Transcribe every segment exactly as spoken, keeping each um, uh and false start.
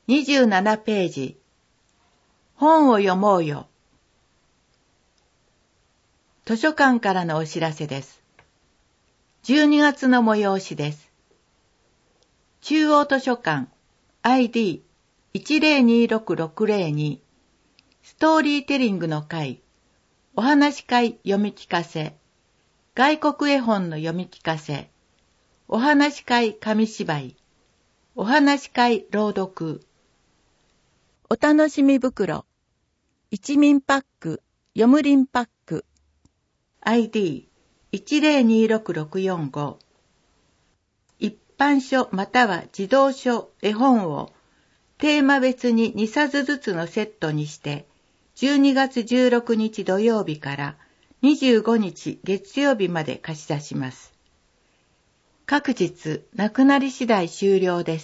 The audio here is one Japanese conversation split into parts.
にじゅうななページ。本を読もうよ。図書館からのお知らせです。じゅうにがつの催しです。中央図書館 アイディーいちゼロにろくろくゼロに ストーリーテリングの会、お話会読み聞かせ、外国絵本の読み聞かせ、お話会紙芝居、お話会朗読、お楽しみ袋、一民パック、読むりんパック、アイディーいちゼロにろくろくよんご、一般書または児童書、絵本をテーマ別ににさつずつのセットにして、じゅうにがつじゅうろくにち土曜日からにじゅうごにち月曜日まで貸し出します。各日なくなり次第終了です。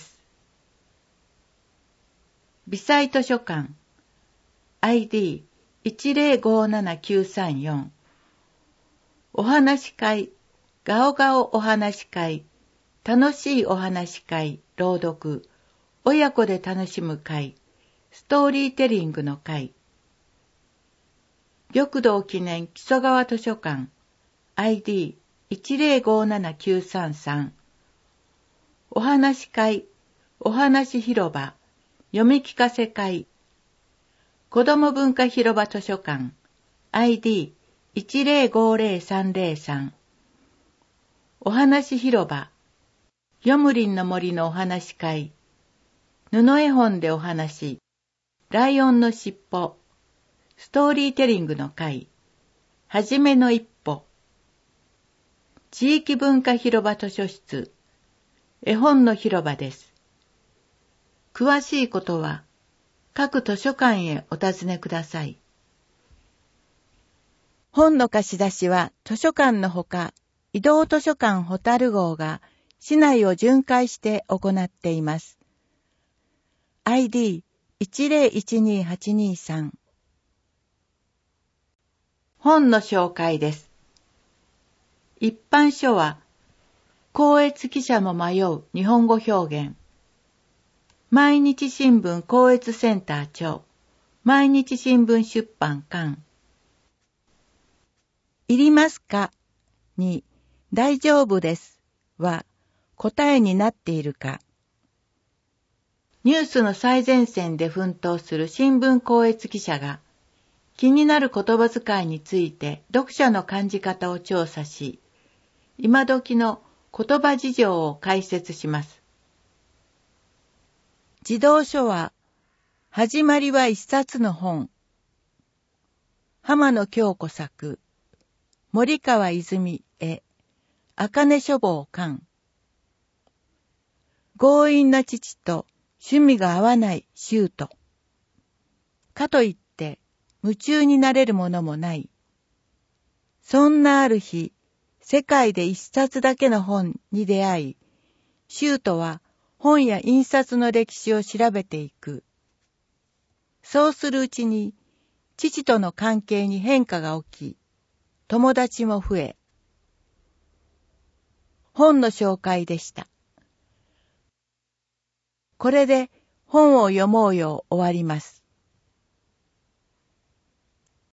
微細図書館 アイディーいちゼロごななきゅうさんよん お話会ガオガオお話会楽しいお話会朗読親子で楽しむ会ストーリーテリングの会玉堂記念木曽川図書館 アイディーいちゼロごななきゅうさんさん お話会お話広場読み聞かせ会子ども文化広場図書館 アイディーいちゼロごゼロさんゼロさん お話広場よむりんの森のお話会布絵本でお話ライオンのしっぽストーリーテリングの会はじめの一歩地域文化広場図書室絵本の広場です。詳しいことは各図書館へお尋ねください。本の貸し出しは図書館のほか移動図書館ホタル号が市内を巡回して行っています。アイディーいちゼロいちにはちにさん 本の紹介です。一般書は校閲記者も迷う日本語表現毎日新聞校閲センター長毎日新聞出版館いりますかに大丈夫ですは答えになっているかニュースの最前線で奮闘する新聞校閲記者が気になる言葉遣いについて読者の感じ方を調査し今時の言葉事情を解説します。児童書は始まりは一冊の本浜野京子作森川泉絵茜書房館強引な父と趣味が合わない舅かといって夢中になれるものもないそんなある日世界で一冊だけの本に出会い舅は本や印刷の歴史を調べていくそうするうちに父との関係に変化が起き友達も増え本の紹介でした。これで本を読もうよ終わります。